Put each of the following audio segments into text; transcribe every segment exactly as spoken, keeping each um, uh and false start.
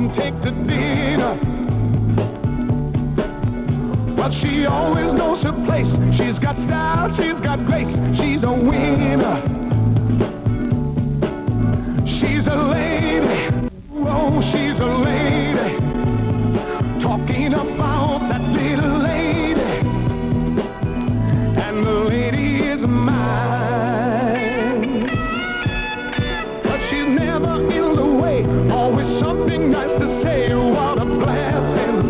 and take to dinner. But she always knows her place. She's got style, she's got grace. She's a winner. She's a lady. Oh, she's a lady. Talking about that little lady. And the lady is mine. But she's never in the way. Always something nice to say. What a blessing.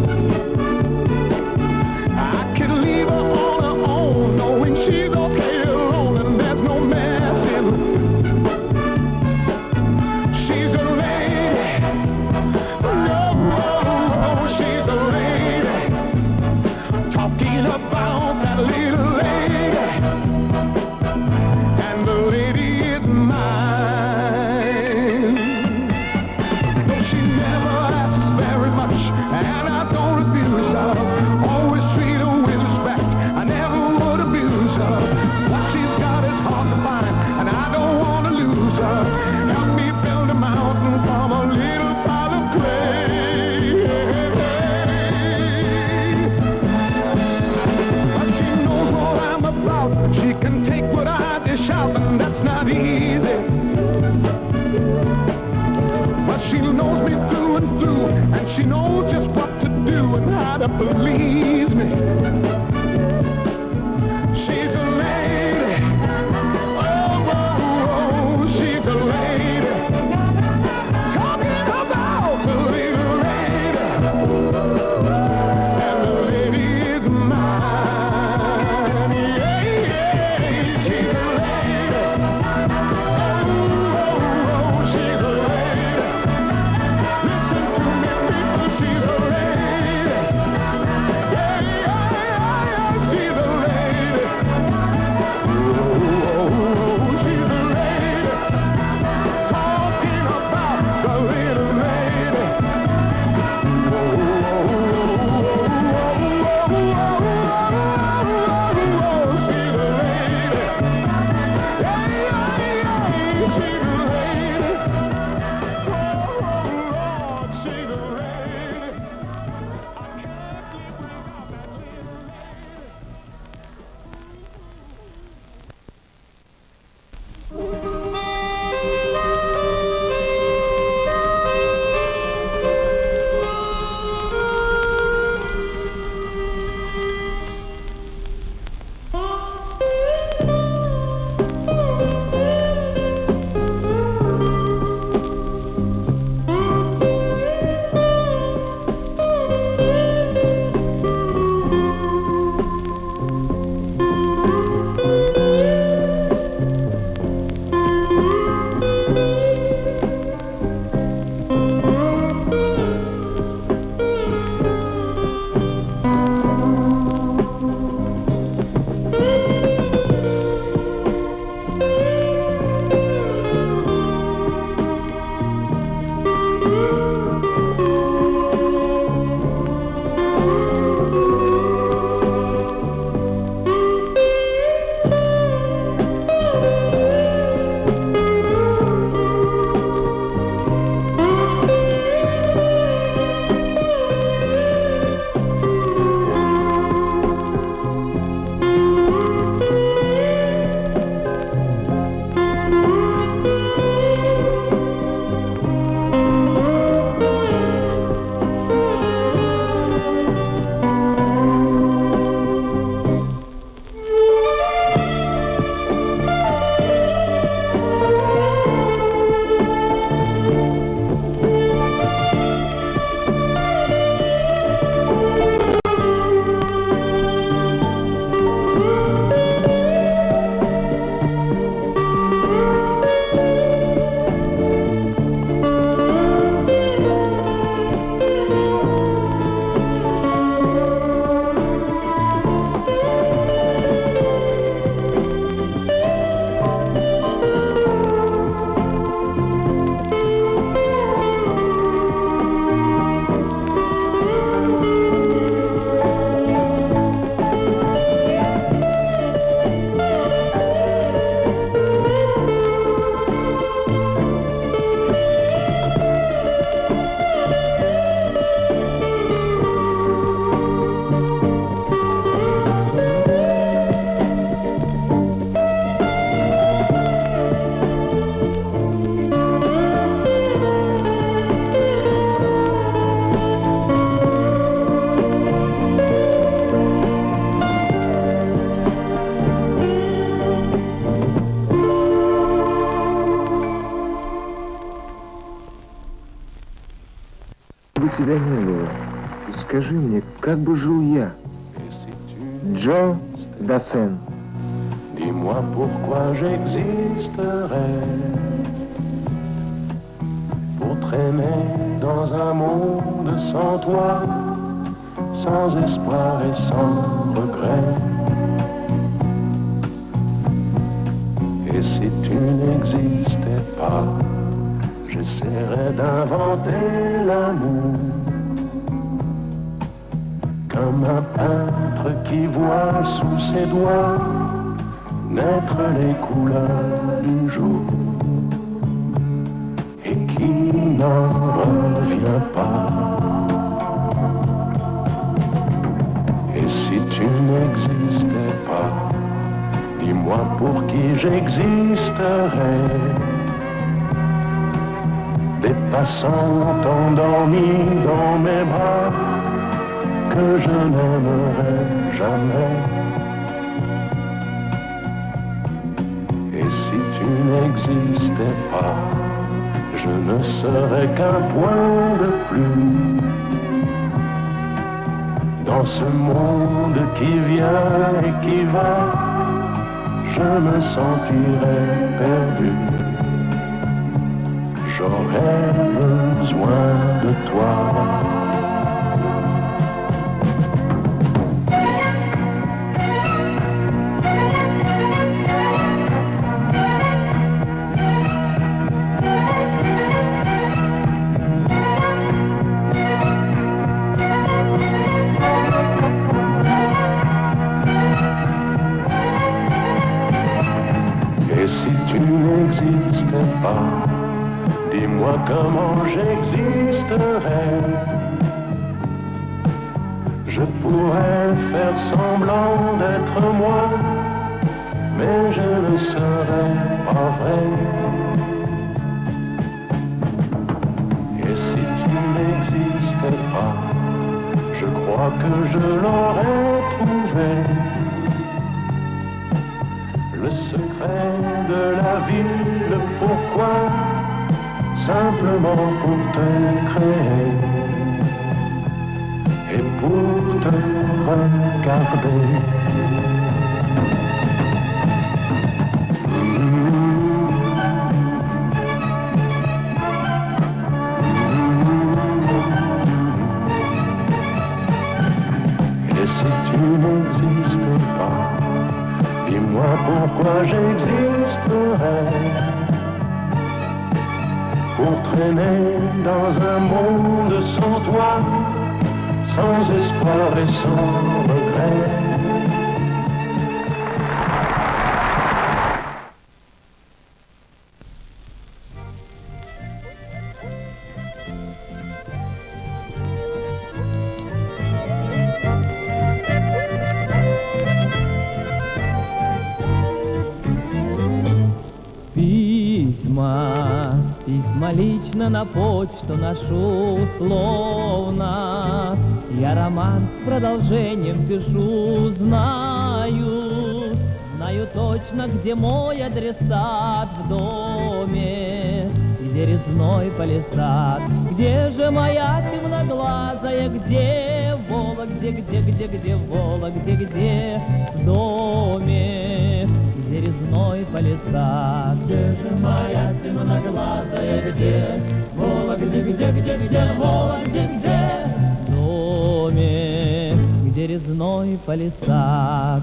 I can leave her on her own, knowing she's okay alone, and there's no messing. She's a lady. Oh, oh, oh, she's a lady. Talking about that little lady. And the lady is mine. No, she never asks very much, and I don't refuse her. Always treat her with respect. I never would abuse her. What she's got is hard to find, and I don't want to lose her. Help me build a mountain from a little pile of clay. But she knows what I'm about. She can take what I dish out, and that's not easy. But she knows me through and through, and she knows just what to do and how to please me. She's a lady. Oh, oh, oh, she's a lady. Talking about the little lady. And the lady is mine. Yeah, yeah, she's a lady. Oh, oh, oh, she's a lady. Listen to me, people, she's a тебя не было. Скажи мне, как бы жил я? Джо Дассен. Dis-moi pourquoi j'existerais pour traîner dans un monde sans toi, sans espoir et sans regret. Et si tu n'existais pas, j'essaierais d'inventer l'amour comme un peintre qui voit sous ses doigts naître les couleurs du jour et qui n'en revient pas. Et si tu n'existais pas, dis-moi pour qui j'existerais. Des passants endormis dans mes bras que je n'aimerais jamais. Et si tu n'existais pas, je ne serais qu'un point de plus dans ce monde qui vient et qui va. Je me sentirais perdu. J'aurais besoin de toi. Dis-moi comment j'existerais. Je pourrais faire semblant d'être moi, mais je ne serais pas vrai. Et si tu n'existais pas, je crois que je l'aurais trouvé. Le secret de la vie, le pourquoi, simplement pour te créer et pour te regarder. Et si tu n'existais pas, dis-moi pourquoi j'existerais. Pour traîner dans un monde sans toi, sans espoir et sans regret. Письма лично на почту ношу условно. Я роман с продолжением пишу, знаю, знаю точно, где мой адресат в доме, где резной палисад, где же моя темноглазая, где Вола, где, где, где, где Вола, где, где в доме, где резной палисад. Где же моя темноглазая, где Вола, где, где, где, где Вола, где, где в доме, где резной палисад.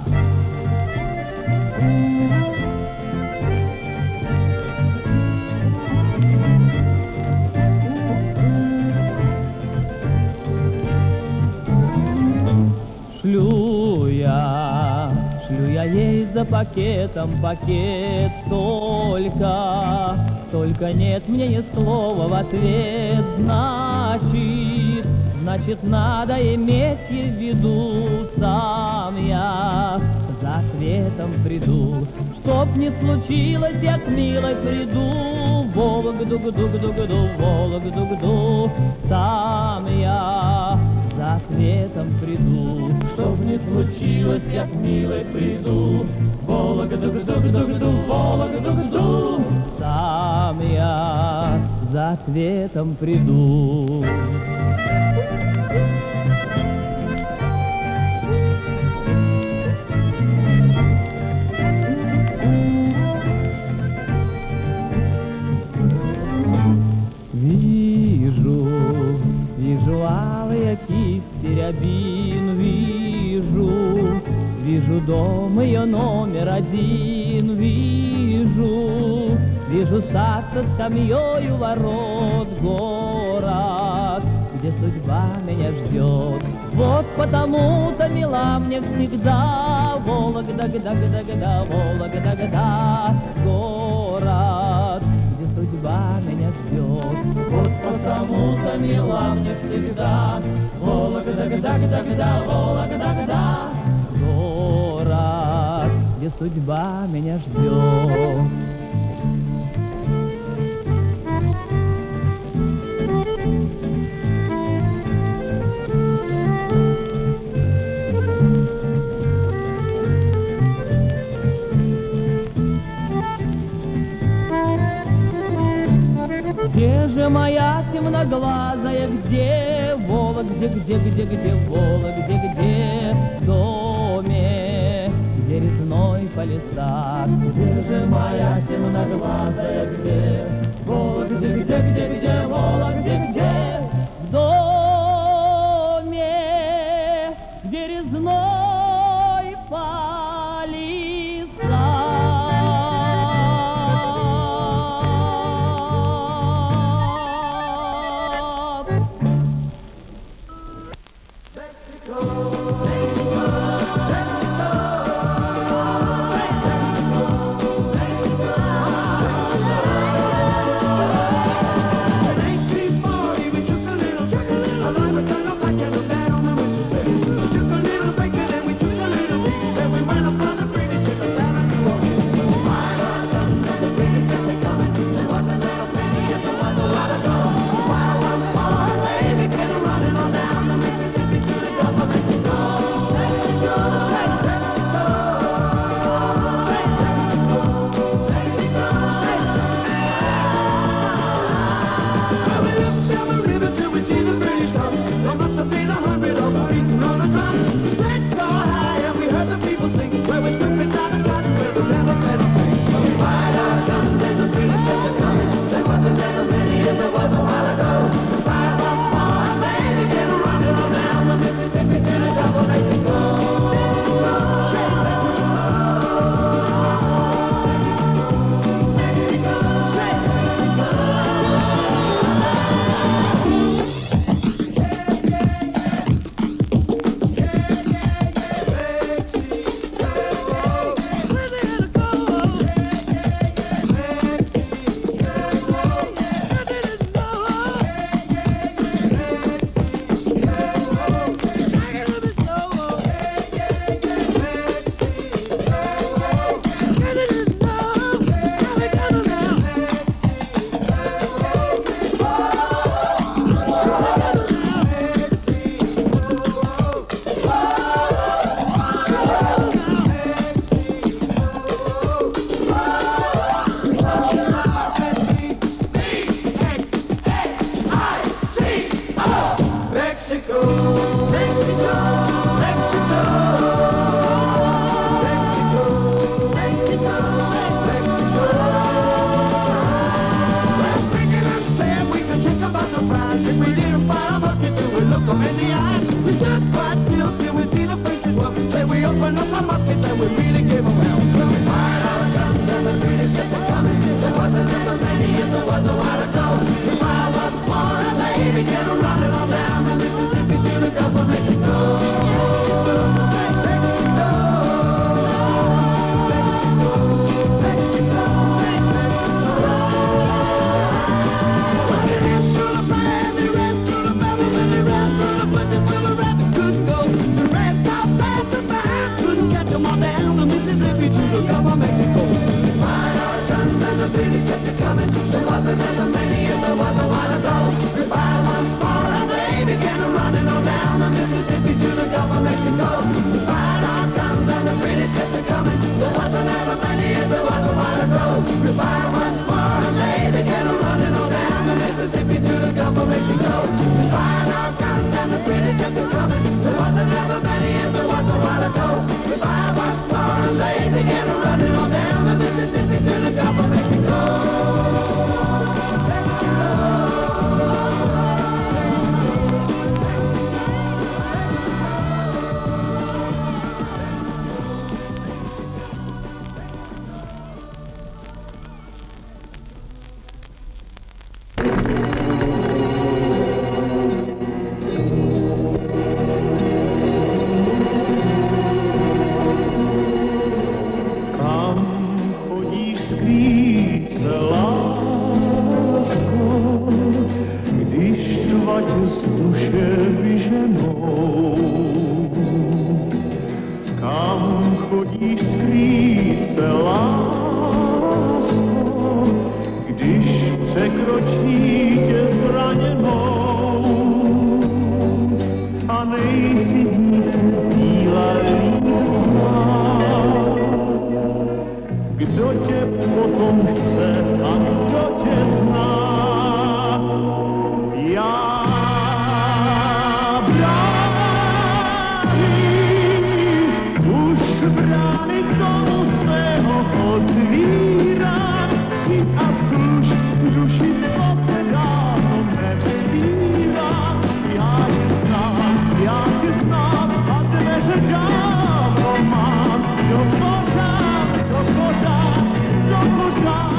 Шлю я, шлю я ей за пакетом пакет только, только нет мне ни слова в ответ. Значит, значит, надо иметь в виду, сам я за ответом приду. Чтоб не случилось, я к милой приду, Вологду-гду-гду-гду, Вологду-гду, сам я за ответом приду. Чтоб не случилось, я к милой приду, Вологду-гду-гду-гду, Вологду-гду, сам я за ответом приду. аметист и рябин вижу, вижу дом ее номер один, вижу, вижу сад со скамьей у ворот, город, где судьба меня ждет. Вот потому-то мила мне всегда Вологда-гда-гда-гда, Вологда-гда, город, где судьба меня ждет. Вот потому-то мила мне всегда Вологда-гда-гда-гда, Вологда-гда, город, где судьба меня ждет. Где же моя темноглазая, где Вола, где, где, где, где Вола, где, где в доме, где резной палисад? Где же моя темноглазая, где Вола, где, где, где, где Вола, где, где в доме, где резной палисад? chodíš skrýt se, lásko, když překročí tě zraněnou a nejsi nic bílá lízná. Kdo tě potom chce a kdo tě zná? Já brány tomu svého otvírám, si a služ duši, co se dávno nevzpívá. Já tě znám, já tě znám a dveře dávno mám, do pořád, do pořád, do pořád.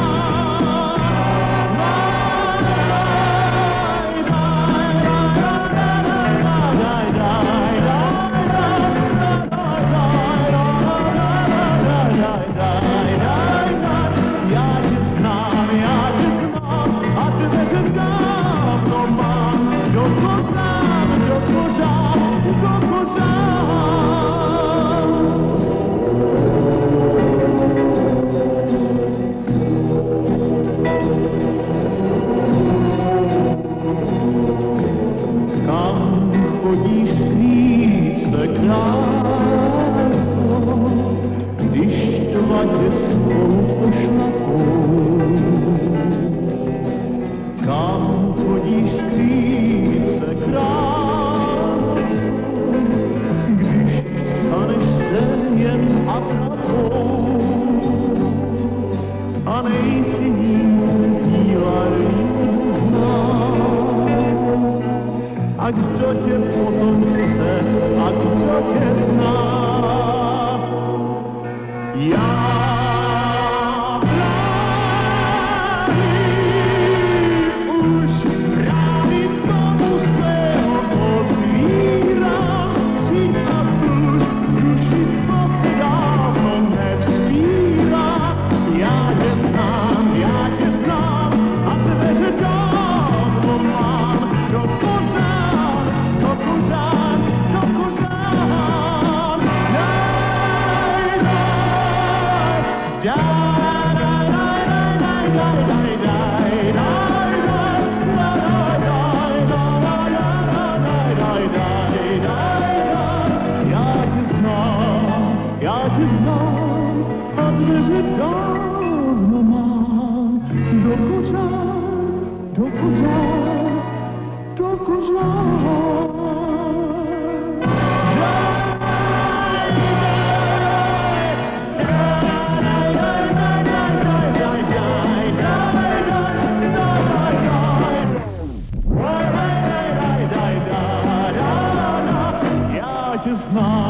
A kdo tě potom chce, a kdo tě zná? Já brány, už brány tomu svého otvírám, přijď a služ duši, co se dávno nevzpívá. Já tě znám, já tě znám a dveře dávno mám, do pořád, do pořád, do pořád. Daj, daj, daj, daj, daj, daj, daj, daj. Já tě znám, já tě znám a dveře dávno mám, do pořád, do pořád, do pořád. It's not